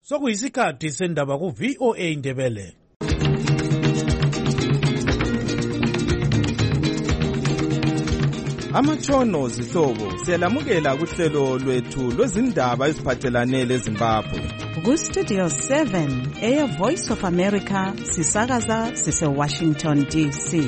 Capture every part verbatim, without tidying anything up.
Sokuyisikhathi sendaba ku V O A Ndebele. Amatshono zihlobo siyalamukela kuhlelo lwethu lwezindaba eziphathelane leZimbabwe. Ku Studio seven, Air Voice of America, sisakaza sise Washington D C.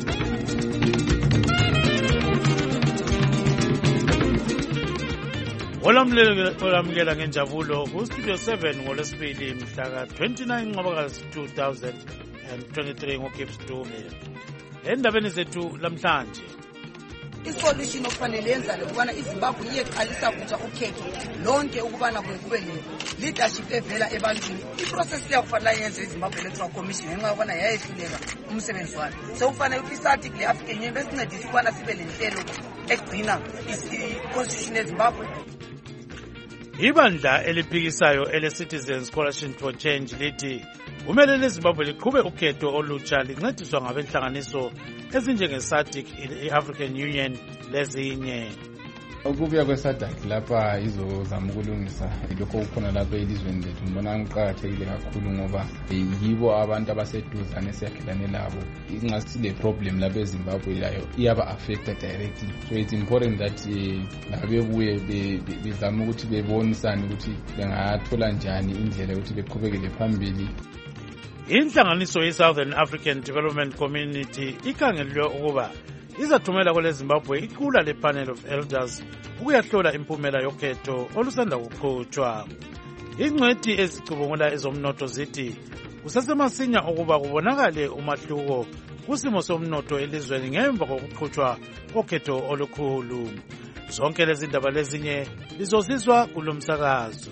Olamukela ngenjabulo ku Studio seven ngolesibili mhla ka twenty-nine Ncwabakazi two thousand twenty-three ngoGibbs Dube. Endabeni zethu lamhlanje, isolution okufanele yenzale ukubana iZimbabwe iyeqalisa kutsha ukhetho lonke ukubana kube leadership evela ebantwini. Iprocess leyakufanele yenze iZimbabwe Electoral Commission ngenxa yokubana yayehluleka umsebenzi wayo. Sekufanele ukuthi le African Union besincedise ukubana sibe lenhlelo egcina i-constitution yeZimbabwe. Ibandla eliphikisayo ele-Citizens Coalition for Change lithi kumele leZimbabwe liqhube ukhetho olutsha lincediswa ngabenhlanganiso ezinjenge-SADC, i-African Union lezinye. Ukubuya kwe-SADC lapha izozama ukulungisa lokho kukhona lapha elizweni lethu ngibona kuqakathekile kakhulu ngoba yibo abantu abaseduzane esiyakhelane labo. Ingasi le problem lapha eZimbabwe yayo iyaba affected directly, so it's important that labebuye bezama ukuthi bebonisane ukuthi bengathola njani indlela ukuthi beqhubekele phambili. Inhlanganiso ye-Southern African Development Community ikhangelwe ukuba izathumela kule Zimbabwe iqula le-panel of elders ukuyahlola impumela yokhetho olusanda kuqhutshwa. Ingcwethi ezicubungula ezomnotho zithi kusesemasinya ukuba kubonakale umahluko kusimo somnotho elizweni ngemva kokuqhutshwa kokhetho olukhulu. Zonke lezi ndaba lezinye lizozizwa kulo msakazo.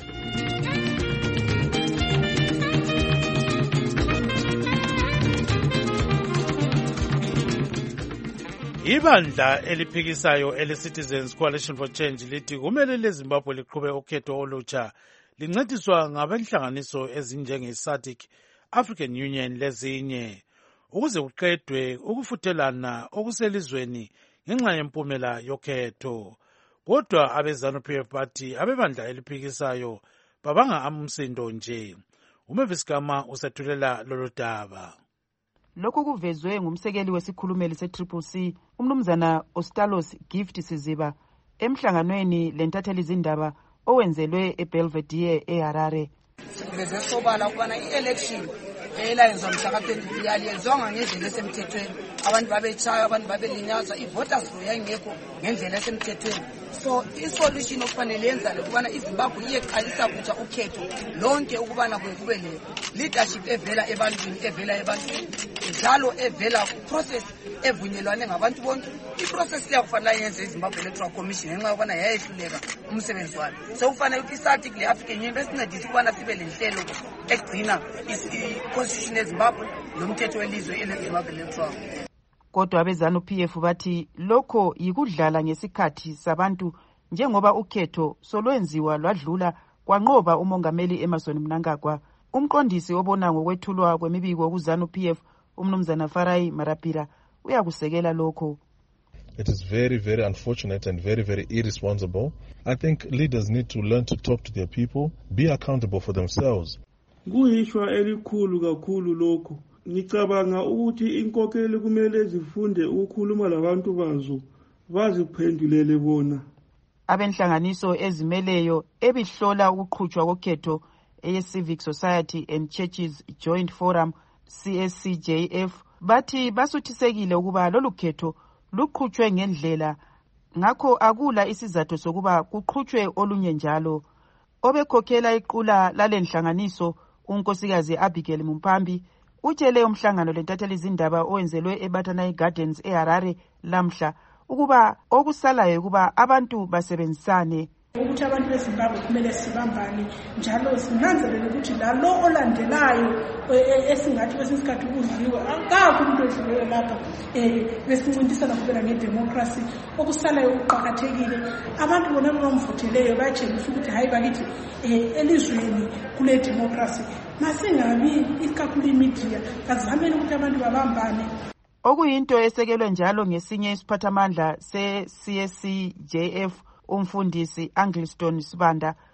Ibandla eliphikisayo ele-Citizens Coalition for Change lithi kumele leZimbabwe liqhube ukhetho olutsha lincediswa ngabenhlanganiso ezinjenge-SADC, African Union lezinye ukuze kuqedwe ukufuthelana okuselizweni ngenxa yempumela yokhetho. Kodwa abe-ZANU-P F bathi abebandla eliphikisayo babanga umsindo nje. uMavis Gama usethulela lolu daba. Lokhu kuvezwe ngumsekeli wesikhulumeli se-Triple C, umnumzana Ostalos Gift Siziba, emhlanganweni lentatheli izindaba owenzelwe eBelvedere eHarare. Siveze sobala ukubana i-election eyayenzwa mhla ka twenty-three yaliyenzwanga ngendlela esemthethweni. Abantu babetshaya, abantu babelinyaza, i-voters roll yayingekho ngendlela esemthethweni. So isolution okufanele yenzale ukubana iZimbabwe iyeqalisa kutsha ukhetho lonke ukubana kube le leadership evela ebantwini evela ebantwini njalo evela process evunyelwane ngabantu bonke. Iprocess leyakufanele yenze iZimbabwe Electoral Commission ngenxa yokubana yayehluleka umsebenzi wayo. Sekufanele ukuthi i-SADC le-African Union besincedise ukubana sibe lenhlelo egcina i-constitution yeZimbabwe nomthetho welizwe eleZimbabwe Electoral. Kodwa abe-ZANU-P F bathi lokho yikudlala ngesikhathi sabantu njengoba ukhetho solwenziwa lwadlula kwanqoba umongameli Emmerson Mnangagwa. Umqondisi obona ngokwethulwa kwemibiko ku-ZANU-P F umnumzana Farai Marapira uyakusekela lokho. It is very, very unfortunate and very, very irresponsible. I think leaders need to learn to talk to their people, be accountable for themselves. Kuyishwa elikhulu kakhulu lokho. Ngicabanga ukuthi inkokeli kumele zifunde ukukhuluma labantu bazo baziphendulele bona. Abenhlanganiso ezimeleyo ebihlola ukuqhutshwa kokhetho eye-Civic Society and Churches Joint Forum C S C J F bathi basuthisekile ukuba lolu khetho luqhutshwe ngendlela, ngakho akula isizathu sokuba kuqhutshwe olunye njalo. Obekhokhela iqula lalenhlanganiso unkosikazi Abigail Mumpambi utshele umhlangano lentatheli izindaba owenzelwe eBatanai Gardens eHarare lamhla ukuba okusalayo ukuba abantu basebenzisane. Ukuthi abantu beZimbabwe kumele sibambane njalo sinanzelele ukuthi lalo olandelayo esingathi kwesinsikhathi udliwe akakho umuntu odliwe lapha eh besincindisana kubela ngedemocracy. Okusalayo uqhakathekile abantu bona bamvutheleyo batshengisa ukuthi hayi bakithi elizweni kule democracy masingabi ikakhulu imedia kazameni ukuthi abantu babambane. Okuyinto esekelwe njalo ngesinye isiphathamandla se-C S C J F umfundisi Angliston Sibanda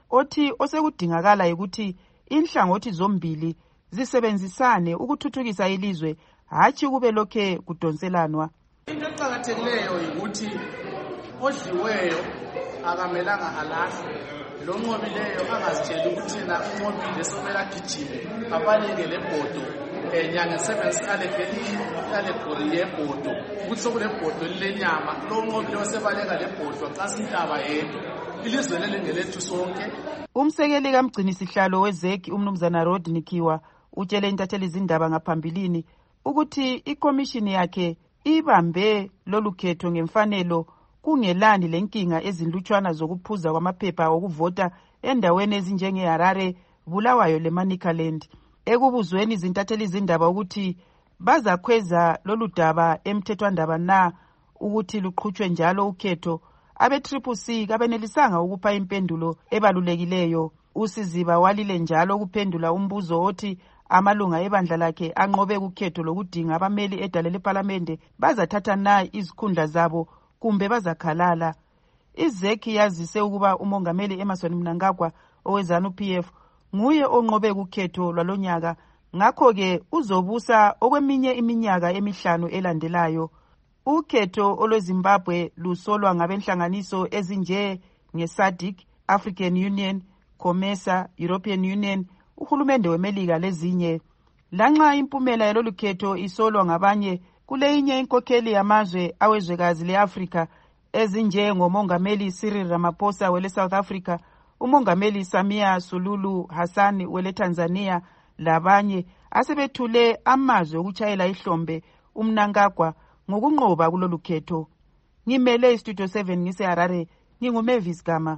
othi osekudingakala ukuthi inhlangothi zombili zisebenzisane ukuthuthukisa ilizwe, hatshi kube lokhe kudonselanwa. Into eqakathekileyo ukuthi odliweyo akamelanga alahlwe, lo nqobileyo angazitsheli ukuthi na unqobile somela gijime abaleke lebhodo enyanga seven sikale alegori yebhodo ukuthi sokulebhodo lilenyama, lo nqobile osebaleka lebhodo xa sintaba yedwa, ilizwe lelingelethu sonke. Umsekeli kamgcini sihlalo wezeki umnumzana Rodney Kiwa utshele intatheli izindaba ngaphambilini ukuthi ikomishini yakhe ibambe lolu khetho ngemfanelo kungelani lenkinga ezinlutshwana zokuphuza kwamaphepha okuvota endaweni ezinjengeHarare, Bulawayo leManicaland. Ekubuzweni izintatheli izindaba ukuthi bazakhweza lolu daba emthethwandaba na ukuthi luqhutshwe njalo ukhetho, abe-Triple C kabenelisanga ukupha impendulo ebalulekileyo. USiziba walile njalo ukuphendula umbuzo othi amalunga ebandla lakhe anqobe ukhetho lokudinga abameli edale leParlamente bazathatha na izikhundla zabo kumbe bazakhalala. Izeki yazise ukuba umongameli Emmerson Mnangagwa oweZANU-P F nguye onqobe ukhetho lwalonyaka, ngakho-ke uzobusa okweminye iminyaka emihlanu elandelayo. Ukhetho olweZimbabwe lusolwa ngabenhlanganiso ezinje ngeSADC, African Union, COMESA, European Union, uhulumende weMelika lezinye. Lanxa impumela yalolu khetho isolwa ngabanye kuleyinye inkokheli yamazwe awezwekazi leAfrika ezinje ngomongameli Cyril Ramaphosa wele South Africa, umongameli Samia Suluhu Hassan wele Tanzania labanye asebethule amazwe okuchayela ihlombe uMnangagwa ngokunqoba kulolu khetho. Ngimele iStudio seven ngiseHarare, nginguMavis Gama.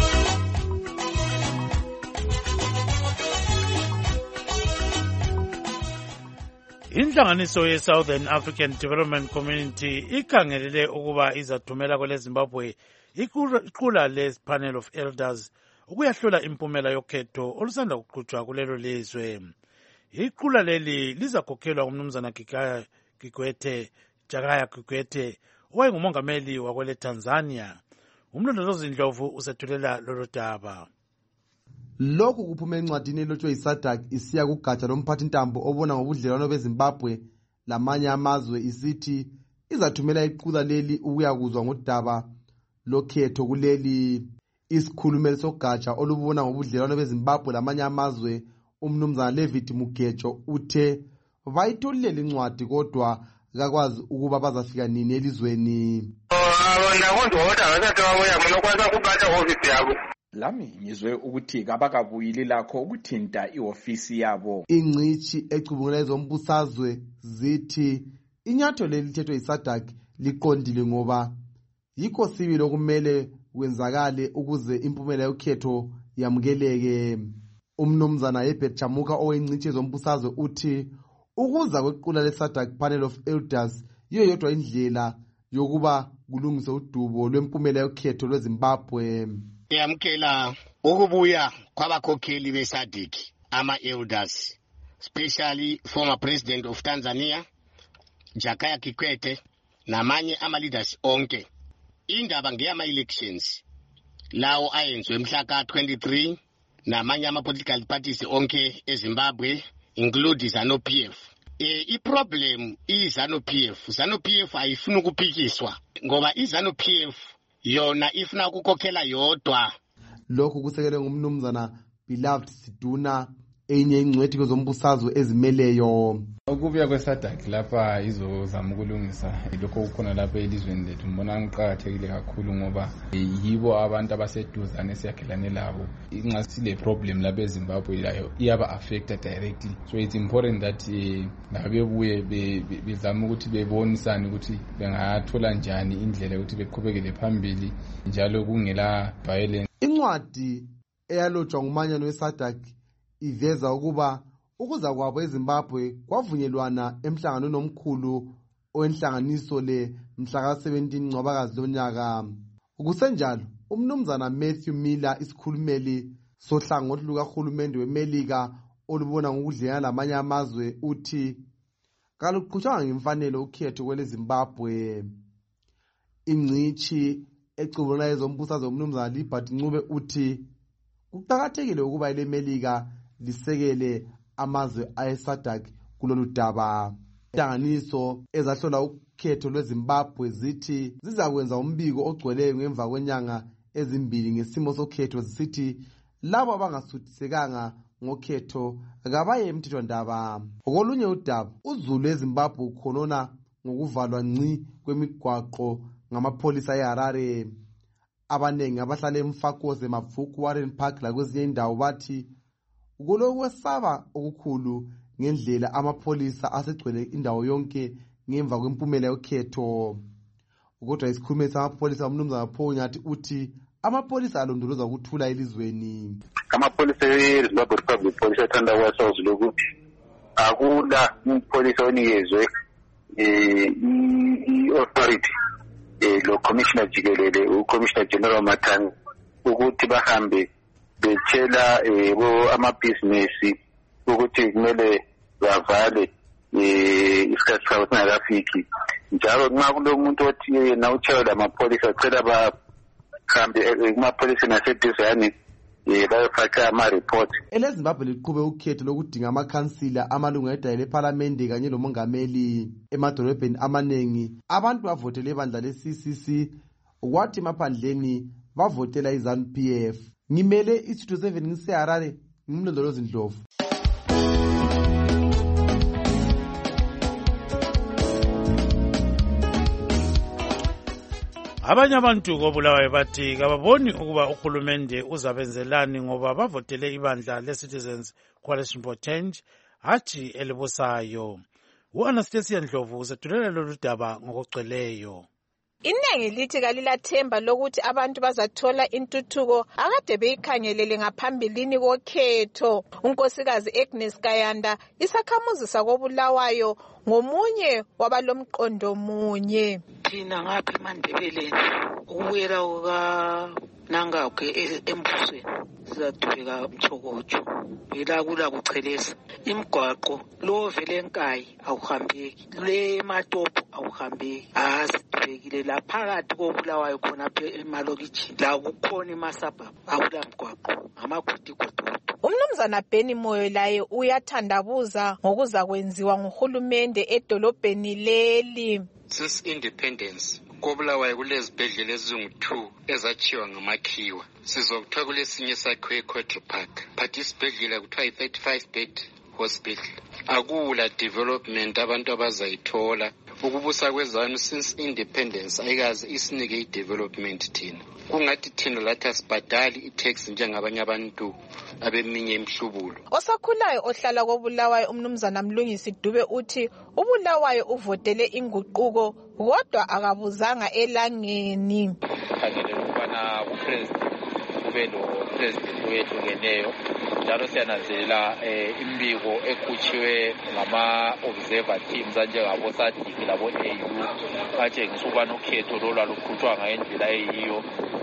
Inhlanganiso ye-Southern African Development Community ikhangelele ukuba izathumela kwele Zimbabwe iqula le-Panel of Elders ukuyahlola impumela yokhetho olusanda kuqhutshwa kulelo lizwe. Iqula leli lizakhokhelwa umnumzana Jakaya Kikwete, Jakaya Kikwete owayengumongameli wakwele Tanzania. Umlondolozi Ndlovu usethulela lolu daba. Lokhu kuphume encwadini elotshwe yiSADC isiya kugatsha lomphathintambo obona ngobudlelwano beZimbabwe lamanye amazwe isithi izathumela iqula leli ukuyakuzwa ngodaba lokhetho kuleli. Isikhulumeli sogatsha olubona ngobudlelwano beZimbabwe lamanye amazwe umnumzana Levitt Mugecho uthe bayitholile incwadi kodwa kakwazi ukuba bazafika nini elizweni. Lami ngizwe ukuthi kabakabuyili lakho ukuthinta iofisi yabo. Ingcithi ecubungula ezombusazwe zithi inyathelo lelithethwe yiSADC liqondile ngoba yikho sibili okumele kwenzakale ukuze impumela yokhetho yamukeleke. Umnumzana Herbert Chamuka owengcithi ezombusazwe uthi ukuza kwequla leSADC Panel of Elders yiyo yodwa indlela yokuba kulungiswe udubo lwempumela yokhetho lweZimbabwe. Yamkela ukubuya kwabakhokheli beSADC ama-elders, especially former president of Tanzania Jakaya Kikwete namanye ama-leaders onke. Indaba ngeyama-elections lawo ayenzwe mhla ka twenty-three namanye ama-political parties onke eZimbabwe include ZANU-P F. E, i-problem i-ZANU-P F, ZANU-P F ayifuna ukuphikiswa ngoba i-ZANU-P F yona ifuna ukukhokhela yodwa. Lokhu kusekelwe ngumnumzana Beloved Siduna enye ingcwethi kwezombusazwe ezimeleyo. Ukubuya kweSADC lapha izozama ukulungisa lokho kukhona lapha elizweni lethu ngibona ngiqhakathekile kakhulu ngoba yibo abantu abaseduzane siyakhelane labo. Ingasile problem lapha eZimbabwe layo iyaba affected directly, so it's important that nabebuye bezama ukuthi bebonisane ukuthi bengathola njani indlela ukuthi beqhubekele phambili njalo kungela violence. Incwadi eyalotshwa ngumanyano weSADC iveza ukuba ukuza kwabo eZimbabwe kwavunyelwana emhlanganweni omkhulu owenhlanganiso le mhla ka seventeen Ncwabakazi lonyaka. Ukusenjalo umnumzana Matthew Miller isikhulumeli sohlangothi lukahulumende weMelika olubona ngokudlelana lamanye amazwe uthi kaluqhutshwanga ngemfanelo ukhetho kwele Zimbabwe. Ingcithi ecubungula ezombusazwe umnumzana Libert Ncube uthi kuqakathekile ukuba ilemelika lisekele amazwe ayeSADC kulolu daba. Inhlanganiso ezahlola ukhetho lweZimbabwe zithi zizakwenza umbiko ogcweleyo ngemva kwenyanga ezimbili ngesimo sokhetho, zisithi labo abangasuthisekanga ngokhetho kabaye emthethwandaba. Okolunye udaba, uZulu eZimbabwe ukhonona ngokuvalwa ngci kwemigwaqo ngamapholisa eHarare. Abanengi abahlala eMfakoze, Mavuku, Warren Park lakwezinye indawo bathi kulokwesaba okukhulu ngendlela amapholisa asegcwele indawo yonke ngemva kwempumela yokhetho. Kodwa isikhulumeli samapholisa uMnumzana Phonyathi uthi amapholisa alondoloza ukuthula elizweni. Amapholisa eZimbabwe Republic Police athanda kwaSouth ukuthi akula umpolisa onikezwe i-authority lo commissioner jikelele uCommissioner General Matang ukuthi bahambe betshela ama-business ukuthi kumele bavale isikhathi sabo singakafiki. Njalo nxa kulomuntu othi yena utshayela amapholisa acela bahambe kumapholisa naseduzane bayofaka ama-report. EleZimbabwe liqhube ukhetho lokudinga amakhansila, amalungu edale lephalamende kanye lomongameli. Emadolobheni amanengi abantu bavotele ibandla le-C C C, kwathi emaphandleni bavotela i-ZANU P F. Ngimele i-Studio seven ngiseHarare, ngimlondolozi Ndlovu. Abanye abantu koBulawayo bathi kababoni ukuba uhulumende uzabenzelani ngoba bavotele ibandla le-Citizens Coalition for Change hathi elibusayo. U-Anastasia Ndlovu usethulela lolu daba ngokugcweleyo. Inengi lithi kalilathemba lokuthi abantu bazathola intuthuko akade beyikhangelele ngaphambilini kokhetho. Unkosikazi Agnes Kayanda isakhamuzi sakoBulawayo ngomunye wabalomqondo munye. Thina ngapha eMandebeleni ukubuyela kuka nangakhe embusweni sizadubeka umthokotsho ila kula kuchelesa imigwaqo lo vele enkayi awuhambeki le matopo awuhambeki asidubekile la phakathi koBulawayo khona emalokitshini la kukhona imasabha akula mgwaqo amakhutikhoti. Umnumzana Beni Moyo laye uyathandabuza ngokuza kwenziwa nguhulumende edolobheni leli. Since independence koBulawayo kulezibhedlela ezingu-two ezakhiwa ngamakhiwa. Sizokuthiwa kulesinye sakhiwe eCountry Park, but isibhedlela kuthiwa yi-thirty-five bed hospital. Akula development abantu abazayithola. Ukubusa kwezanu since independence ayikaze isinike i-development thina. Kungathi thina lathi asibhadali i-tax njengabanye abantu abeminye imhlubulo. Osakhulayo ohlala koBulawayo umnumzana Mlungisi Dube uthi uBulawayo uvotele inguquko kodwa akabuzanga elangeni. Khangele ukubana upresident kube lo president oyehlukeneyo. Njalo siyananzelela imbiko ekhutshiwe ngama-observer teams anjengabo SADC labo-A U atshengisa ukubana ukhetho lolu aluqhutshwa ngendlela eyiyo.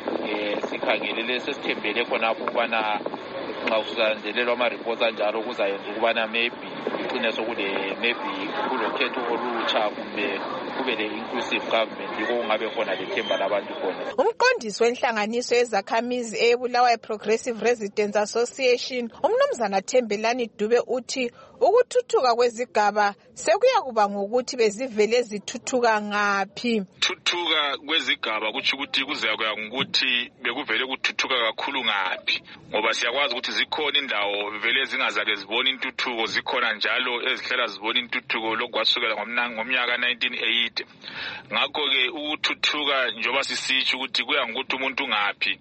Sikhangelele sesithembele khonapho ukubana nxa kusandelelwa ama-reports anjalo kuzayenza ukubana maybe icine sokule maybe kulokhetho olutsha kumbe kube le-inclusive government yiko kungabe khona lethemba labantu khona. Umqondisi wenhlanganiso yezakhamizi eBulawayo Progressive Residents Association umnumzana Thembelani Dube uthi ukuthuthuka kwezigaba sekuya kuba ngokuthi bezivele zithuthuka ngaphi. Thuthuka kwezigaba kuthi ukuthi kuzakuya ngokuthi bekuvele kuthuthuka kakhulu ngaphi, ngoba siyakwazi ukuthi zikhona indawo vele zingazake zibona intuthuko, zikhona njalo ezihlala zibona intuthuko lokwasukela ngomnyaka nineteen eighty. Ngakho-ke ukuthuthuka njengoba sisitsho ukuthi kuya ngokuthi umuntu ngaphi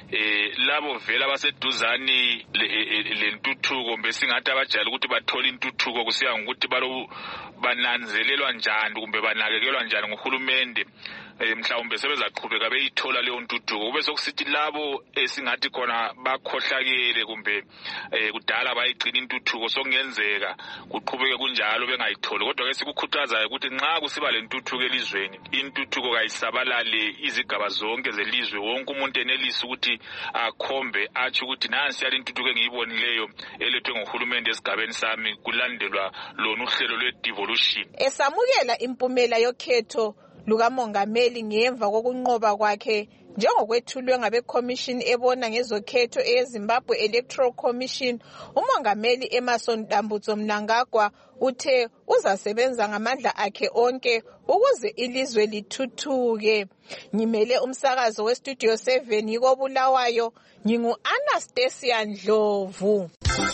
eh labo vele abaseduzani lentuthuko besingathi abajayela ukuthi bathole intuthuko kusiya ngokuthi balo bananzelelwa njani kumbe banakekelwa njani nguhulumende. Mhlawumbe sebezaqhubeka beyithola leyo ntuthuko kube sokusithi labo esingathi khona bakhohlakele kumbe kudala bayigcina intuthuko sokungenzeka kuqhubeke kunjalo bengayitholi. Kodwa ke sikukhuthazayo ukuthi nxa kusiba lentuthuko elizweni intuthuko kayisabalale izigaba zonke zelizwe, wonke umuntu enelisa ukuthi akhombe athi ukuthi nansi yale intuthuko engiyibonileyo elethwe nguhulumende esigabeni sami kulandelwa lona uhlelo lwe-devolution. Esamukela impumela yokhetho lukamongameli ngemva kokunqoba kwakhe Njengokwethulwe ngabeCommission ebona ngezokhetho eZimbabwe Electoral Commission, umongameli Emmerson Dambudzo Mnangagwa uthe uzasebenza ngamandla akhe onke ukuze ilizwe lithuthuke. Ngimele umsakazo weStudio seven yiko Bulawayo, ngingu Anastasia Ndlovu.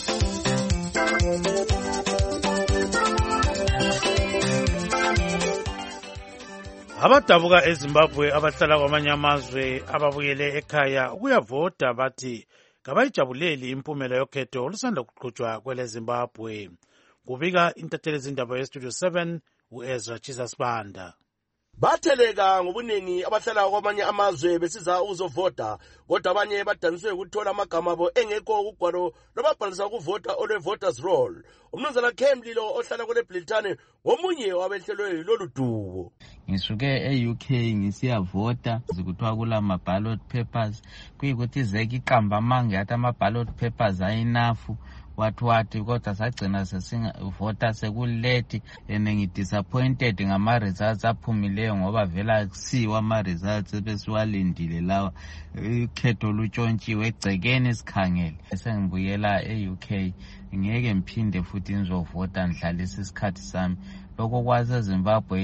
Abadabuka eZimbabwe abahlala kwamanye amazwe ababuyele ekhaya ukuyavota bathi kabayijabuleli impumela yokhetho olusanda kuqhutshwa kwele Zimbabwe. Kubika intatheli zindaba yeStudio seven uEzra Chisasibanda. Batheleka ngobuningi abahlala kwamanye amazwe besiza ukuzovota, kodwa abanye badaniswe ukuthola amagama abo engekho kugwalo lobabhalisa ukuvota olwe voters roll. Umnumzana Khemlilo ohlala kule Britane ngomunye wabehlelwe lolu dubo. Ngisuke e-U K ngisiyavota zikuthiwa kula ma-ballot papers kuyikuthi zeke iqamba amange athi ama-ballot papers ayinafu wathi wathi kodwa sagcina sesingavota sekuleti and ngidisappointed ngama-results aphumileyo ngoba vela akusiwo ama-results besiwalindile lawa ikhetho lutshontshiwe egcekeni sikhangele. Sengibuyela e-U K ngeke ngiphinde futhi ngizovota ngihlalisa isikhathi sami. Lokho kwaseZimbabwe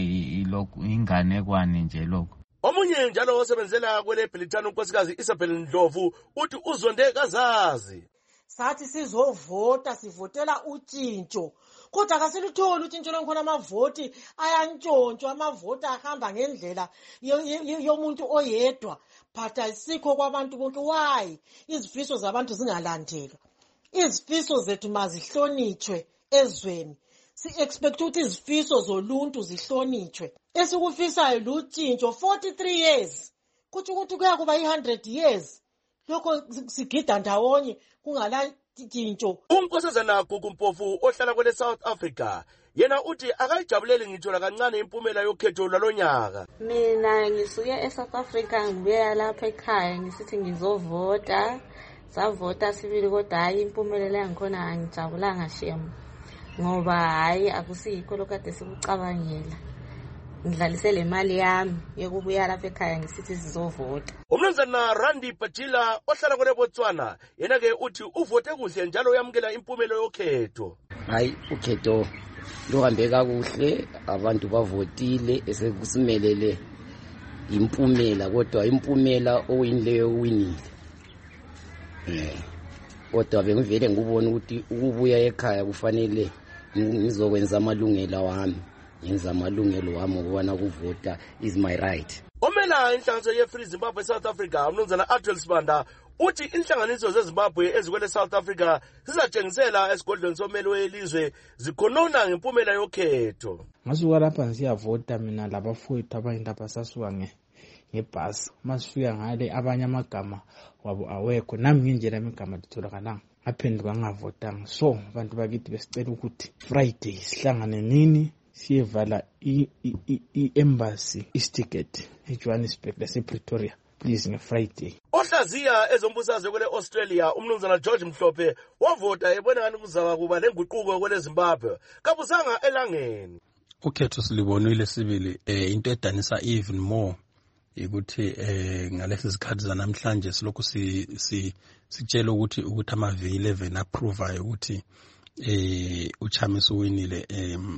inganekwane nje lokho. Omunye njalo osebenzela kwele Britane unkosikazi Isabel Ndlovu uthi uzonde kazazi. Sathi sizovota sivotela utshintsho, kodwa kasilitholi utshintsho longkhona amavoti ayantshontshwa, amavoti ahamba ngendlela yomuntu oyedwa, but ayisikho kwabantu bonke. Why izifiso zabantu zingalandelwa? Izifiso zethu mazihlonitshwe ezweni. Si-expect ukuthi izifiso zoluntu zihlonitshwe. Esikufisayo lutshintsho forty-three years, kuthi ukuthi kuya kuba one hundred years. Lokho sigida ndawonye kungala tshintsho. Unkosazana Gugu Mpofu ohlala kwele South Africa yena uthi akayijabuleli ngithola kancane impumela yokhetho lalonyaka. Mina ngisuke eSouth Africa ngibuya lapha ekhaya ngisithi ngizovota, savota sibili kodwa hayi impumelelo yangikhona angijabulanga shemu. Ngoba hayi akusikho lokade sikucabangela. Ngidlalise le mali yami yokubuya lapha ekhaya ngisithi sizovota. Umnumzana Randy Pachila ohlala kwele Botswana yena ke uthi uvote kuhle njalo uyamkela impumelo yokhetho. Hayi ukhetho luhambe kakuhle, abantu bavotile esekusimelele impumela, kodwa impumela oyinleyo winile. Eh kodwa bengivele ngubona ukuthi ukubuya ekhaya kufanele ngizokwenza amalungelo wami. Ngenza amalungelo wami ukubona kuvota is my right. Omela inhlanganiso ye-Free Zimbabwe South Africa umnumzana Adriel Sibanda uthi inhlanganiso zeZimbabwe ezikwele South Africa zizatshengisela esigodlweni somelo welizwe zikhonona ngempumela yokhetho. Ngasuka lapha siyavota mina labafowethu abayindaba sasuka nge ngebhasi. Masifika ngale abanye amagama wabo awekho, nami nginjela imigama litholakala ngaphenduka ngavotanga. So abantu bakithi besicela ukuthi Friday sihlangane nini siyevala i-embassy isiticket eJohannesburg lasePretoria please ngeFriday. Ohlaziya ezombusazwe kwele Australia umnumzana George Mhlophe wavota ebona ngani kuzaba kuba lenguquko kwele Zimbabwe kabuzanga elangeni. Ukhetho silibonile sibili eh into edanisa even more ukuthi eh ngalesi sikhathi zanamhlanje silokhu si sitshela ukuthi ukuthi ama-V eleven approve ukuthi eh uChamisa uwinile em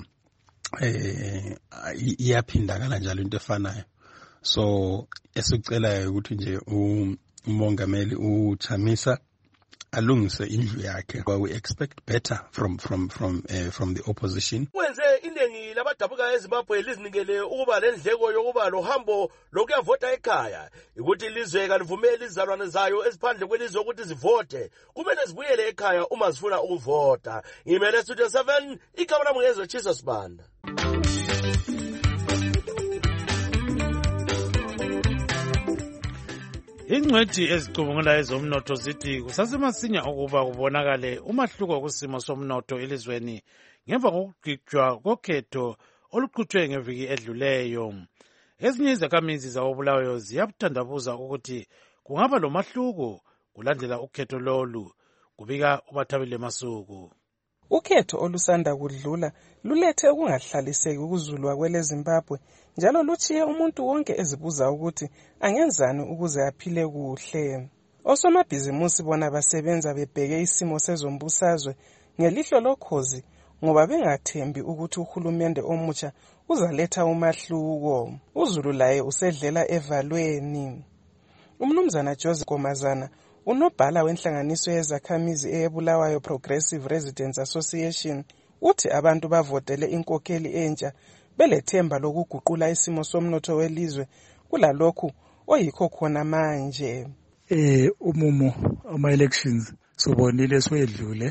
eh iyaphindakala njalo into efanayo. So esicelayo ukuthi nje umongameli uChamisa alungise indlu yakhe. We expect better from from from uh, from the opposition. Wenze iningi labadabuka eZimbabwe lizinikele ukuba lendleko yokuba lohambo lokuyavota ekhaya ukuthi ilizwe kalivumeli izalwane zayo eziphandle kwelizwe ukuthi zivote, kumele zibuyele ekhaya uma zifuna ukuvota. Ngimele Studio seven igama lami ngezo Chisasibanda. Ingcwethi ezicubungula ezomnotho zithi kusasemasinya ukuba kubonakale umahluko kusimo somnotho elizweni ngemva kokugijwa kokhetho oluqhutshwe ngeviki edluleyo. Ezinye izakhamizi zakoBulawayo ziyakuthandabuza ukuthi kungaba lomahluko kulandela ukhetho lolu, kubika uBathabile Masuku. Ukhetho olusanda kudlula lulethe ukungahlaliseki ukuzulwa kwele Zimbabwe njalo luchiye umuntu wonke ezibuza ukuthi angenzani ukuze aphile kuhle. Osomabhizimusi bona basebenza bebheke isimo sezombusazwe ngelihlo lokhozi ngoba bengathembi ukuthi uhulumende omutsha uzaletha umahluko. uZulu laye usedlela evalweni. Umnumzana Joseph Komazana, unobhala wenhlanganiso yezakhamizi eyeBulawayo Progressive Residents Association, uthi abantu bavotele inkokheli entsha belethemba lokuguqula isimo somnotho welizwe kulalokhu oyikho khona manje. Eh umumo ama elections sobonile swedlule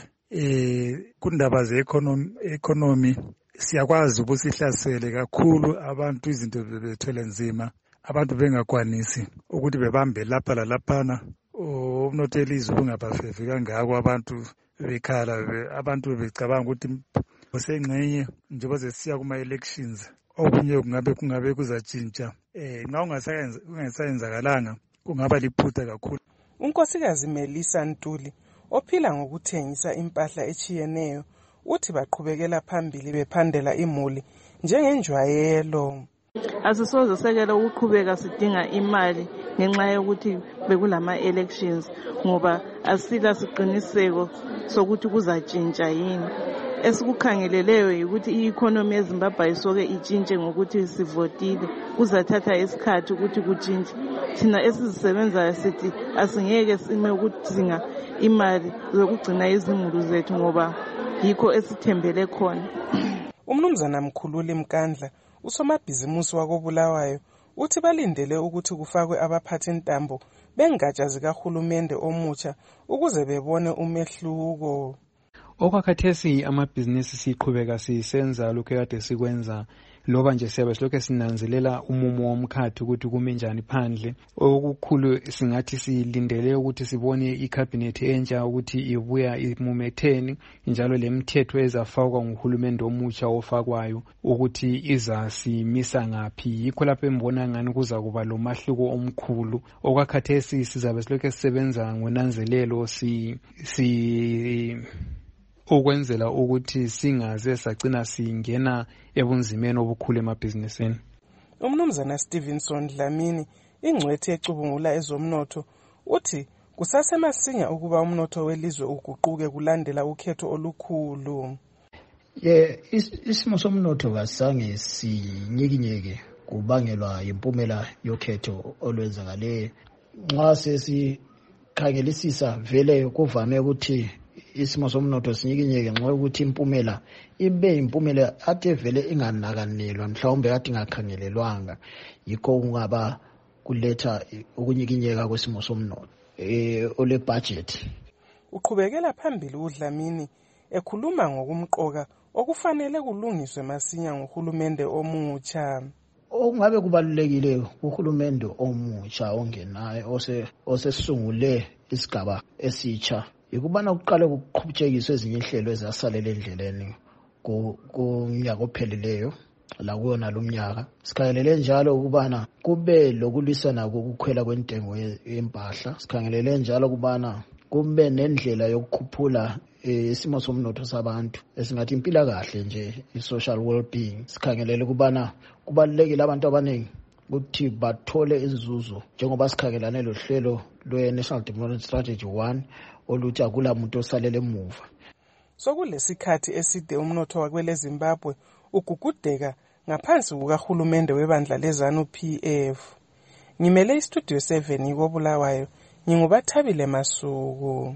eh kundaba ze economy economy siyakwazi ukusihlasele kakhulu abantu izinto bebethwele nzima abantu bengakwanisi ukuthi bebambe lapha lalaphana umnotho elizwe ungabafevi kangako abantu bekhala abantu becabanga ukuthi usengcenye njengoba sesiya kuma elections okunye kungabe kungabe kuzatshintsha eh nxa ungasayenza ungasayenzakalanga kungaba liphutha kakhulu. Unkosikazi Melissa Ntuli ophila ngokuthengisa impahla echiyeneyo uthi baqhubekela phambili bephandela imuli njengenjwayelo. Asisoze sekela ukuqhubeka sidinga imali ngenxa yokuthi bekulama elections ngoba asila siqiniseko sokuthi kuzatshintsha yini. Esikukhangeleleyo ukuthi i-economy yeZimbabwe isoke itshintshe ngokuthi sivotile kuzathatha isikhathi ukuthi kutshintshe. Thina esizisebenzayo sithi asingeke sime ukudinga imali zokugcina izimulu zethu ngoba yikho esithembele khona. Umnumzana Mkhululi Mkandla usomabhizimusi wakoBulawayo uthi balindele ukuthi kufakwe abaphathi ntambo bengatsha zikahulumende omutsha ukuze bebone umehluko. Okwakhathesi amabhizinisi siqhubeka sisenza lokho kade sikwenza loba nje siyabe silokho sinanzelela umumo womkhathi ukuthi kume njani phandle. Okukhulu singathi silindele ukuthi sibone icabinet entsha ukuthi ibuya imumetheni njalo lemithetho ezafakwa nguhulumende omutsha ofakwayo ukuthi izasimisa ngaphi. Yikho lapho embona ngani kuza kuba lo mahluko omkhulu. Okwakhathesi sizabe silokho sisebenza ngonanzelelo si si ukwenzela ukuthi singaze sagcina singena ebunzimeni obukhulu emabhizinisini. Umnumzana Stevenson Dlamini ingcwethi ecubungula ezomnotho uthi kusasemasinya ukuba umnotho welizwe uguquke kulandela ukhetho olukhulu. Ye isimo somnotho kasange sinyikinyeke kubangelwa impumela yokhetho olwenzakale. Nxa sesikhangelisisa vele kuvame ukuthi isimo somnotho sinyikinyeke nxa ukuthi impumela ibe impumela athe vele inganakanelwa mhlawumbe kade ingakhangelelwanga yikho kungaba kuletha ukunyikinyeka kwesimo somnotho eh ole budget. Uqhubekela phambili uDlamini ekhuluma ngokumqoka okufanele kulungiswe masinya nguhulumende omutsha. Okungabe kubalulekile uhulumende omutsha ongenayo ose osesungule isigaba esitsha ikubana kuqale kuqhubekiswe ezinye inhlelo ezasalele endleleni kunyaka ophelileyo la kuyona lo mnyaka. Sikhangelele njalo ukubana kube lokulwisana kokukhwela kwentengo yempahla. Sikhangelele njalo ukubana kube nendlela yokukhuphula isimo somnotho sabantu esingathi impila kahle nje i-social well-being. Sikhangelele ukubana kubalulekile abantu abaningi ukuthi bathole izuzo njengoba sikhangelane lo hlelo lwe-National Development Strategy one oluthi akula muntu osalele emuva. Sokulesikhathi eside umnotho wakwele Zimbabwe ugugudeka ngaphansi kukahulumende webandla leZANU P F. Ngimele istudio seven koBulawayo ngingubathabile Masuku.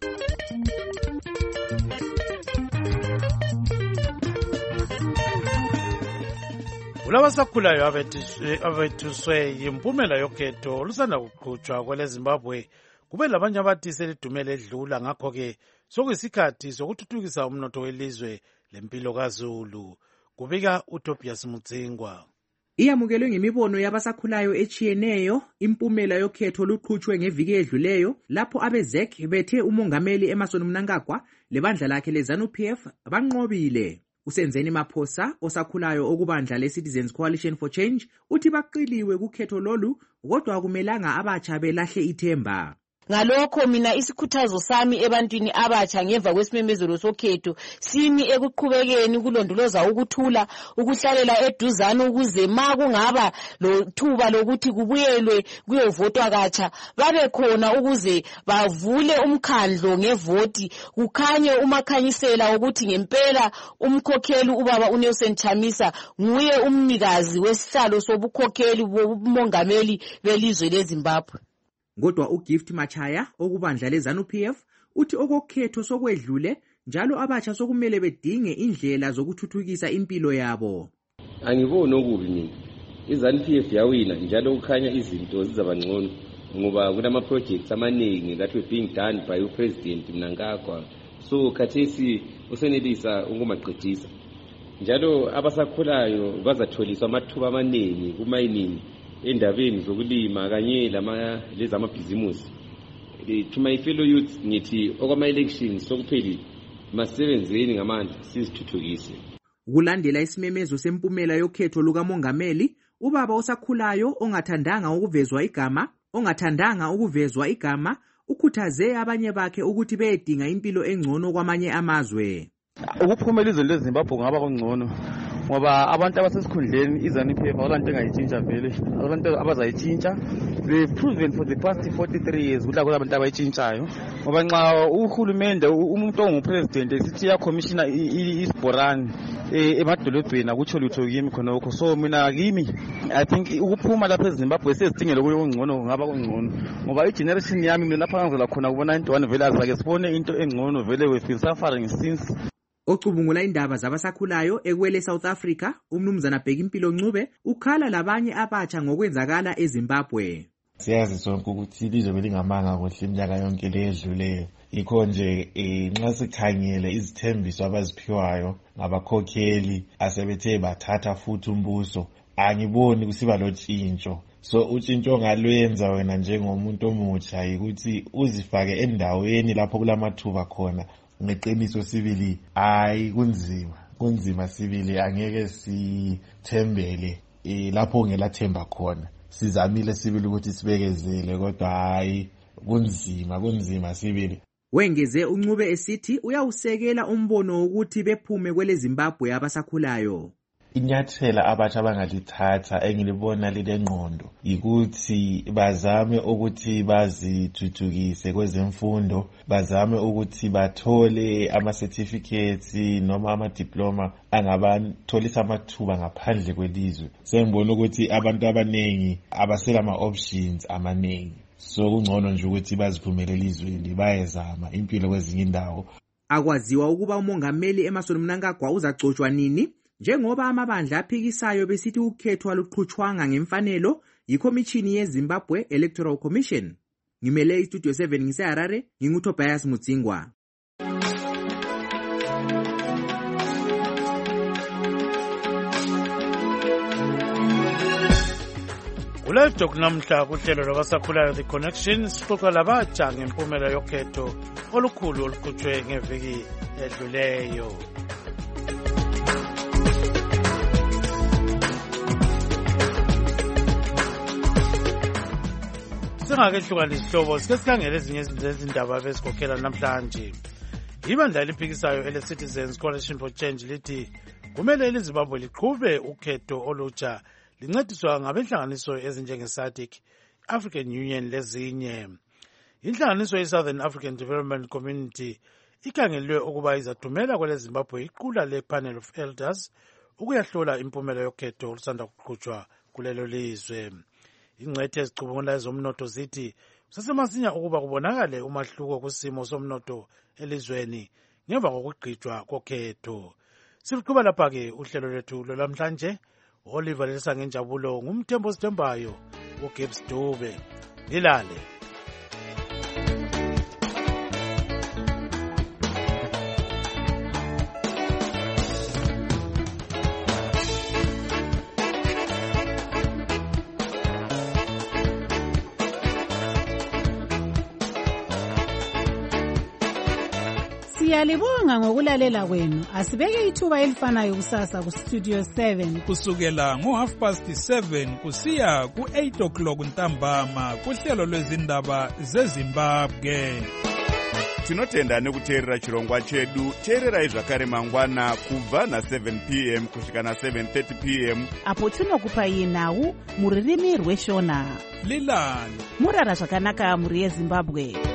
Ulabasakhulayo abethuswe yimpumela yokhetho olusanda kuqhutshwa kwele Zimbabwe kube labanye abathi selidumele edlula ngakho-ke sokuyisikhathi sokuthuthukisa umnotho welizwe lempilo kaZulu. Kubika uTobias Mutsingwa. Iyamukelwe ngemibono yabasakhulayo echiyeneyo impumela yokhetho oluqhutshwe ngeviki edluleyo lapho abezek bethe umongameli Emmerson Mnangagwa lebandla lakhe leZANU P F banqobile. Usenzeni Maphosa osakhulayo okubandla leCitizens Coalition for Change uthi baqiliwe kukhetho lolu kodwa akumelanga abatsha belahle ithemba. Ngalokho mina isikhuthazo sami ebantwini abatsha ngemva kwesimemezelo sokhetho simi ekuqhubekeni kulondoloza ukuthula ukuhlalela eduzane ukuze ma kungaba lothuba lokuthi kubuyelwe kuyovotwa katsha babe khona ukuze bavule umkhandlo ngevoti kukhanye umakhanyisela ukuthi ngempela umkhokheli ubaba uNelson Chamisa nguye umnikazi wesihlalo sobukhokheli bomongameli belizwe leZimbabwe. Kodwa uGift Machaya okubandla leZANU P F uthi okokhetho sokwedlule njalo abatsha sokumele bedinge indlela zokuthuthukisa impilo yabo. Angiboni okubi mina. iZANU P F yawina njalo kukhanya izinto zizabangcono ngoba kunama projects amaningi that were being done by uPresident Mnangagwa. So khathesi usenelisa ukumaqedisa. Njalo abasakhulayo bazatholiswa amathuba amaningi kumayiningi endabeni zokulima kanye lama lezamabhizimusi. To my fellow youth ngithi okwama elections sokupheli masebenzeni ngamandla sizithuthukise. Kulandela isimemezelo sempumela yokhetho lukamongameli, ubaba osakhulayo ongathandanga ukuvezwa igama, ongathandanga ukuvezwa igama, ukhuthaze abanye bakhe ukuthi bedinga impilo engcono kwamanye amazwe. Ukuphumela izwe leZimbabwe ngaba kungcono ngoba abantu abasesikhundleni iZANU P F awulanto engayitshintsha vele, awulanto abazayitshintsha. They've proven for the past forty-three years ukuthi abantu abayitshintshayo ngoba nxa uhulumende umuntu ongupresident esithi ya commissioner isibhorani emadolobheni akutsho lutho kimi khonokho. So mina kimi I think ukuphuma lapha eZimbabwe sesidingele kuyo kungcono ngaba kungcono ngoba igeneration yami mina lapha ngizela khona kubona into one vele azake sibone into engcono vele we've been suffering since. Ocubungula indaba zabasakhulayo ekwele South Africa, umnumzana Bhekimpilo Ncube ukhala labanye abatsha ngokwenzakala eZimbabwe. Siyazi sonke ukuthi ilizwe belingamanga kuhle iminyaka yonke ledluleyo. Ikho nje nxa sikhangele izithembiso abaziphiwayo ngabakhokheli asebethe bathatha futhi umbuso, angiboni kusiba lotshintsho. So utshintsho ngalwenza wena njengomuntu omutsha ukuthi uzifake endaweni lapho kulamathuba khona. Ngeqiniso sibili hayi kunzima kunzima sibili angeke sithembele lapho ngelathemba khona. Sizamile sibili ukuthi sibekezele kodwa hayi kunzima kunzima sibili. Wengeze uNcube esithi uyawusekela umbono ukuthi bephume kwele Zimbabwe abasakhulayo. Inyathela abatsha abangalithatha engilibona lilengqondo ukuthi bazame ukuthi bazithuthukise kwezemfundo, bazame ukuthi bathole ama certificates noma ama diploma angabatholisa amathuba ngaphandle kwelizwe. Sengibona ukuthi abantu abanengi abasela ama options amaningi. So kungcono nje ukuthi baziphumele elizweni bayezama impilo kwezinye indawo. Akwaziwa ukuba umongameli Emmerson Mnangagwa uzacotshwa nini njengoba amabandla aphikisayo besithi ukhetho aluqhutshwanga ngemfanelo yiKomishini yeZimbabwe Electoral Commission. Ngimele iStudio seven ngiseHarare, nginguTobias Mutsingwa. Ulive talk namhla kuhlelo lwabasakhulayo The Connection sixoxa labatsha ngempumela yokhetho olukhulu oluqhutshwe ngeviki edluleyo. Singakehlukanisa isihlobo sike sikhangele ezinye izindaba bezikhokhela namhlanje. Ibandla eliphikisayo ele-Citizens Coalition for Change lithi kumele iZimbabwe liqhube ukhetho olutsha lincediswa ngabenhlanganiso ezinjenge-SADC, African Union lezinye. Inhlanganiso ye-Southern African Development Community ikhangelwe ukuba izathumela kwele Zimbabwe iqula le-Panel of Elders ukuyahlola impumela yokhetho olusanda kuqhutshwa kulelo lizwe. Ingcethe ezicubungula ezomnotho zithi kusesemasinya ukuba kubonakale umahluko kusimo somnotho elizweni ngemva kokugqitshwa kokhetho. Siluqhuba lapha-ke uhlelo lwethu lwalamhlanje. Oliver Lesa ngenjabulo ngumthembo sithembayo uGibbs Dube. Nilale. Siyalibonga ngokulalela kwenu. Asibeke ithuba elifanayo kusasa ku Studio seven. Kusukela ngo half past seven kusiya ku eight o'clock ntambama kuhlelo lwezindaba zeZimbabwe. Tinotenda nekuteerera chirongwa chedu. Teererai zvakare mangwana kubva na seven p m kusvika na seven thirty p m apo tinokupai nhau muririmi rweshona. Lilani murara zvakanaka muri yeZimbabwe.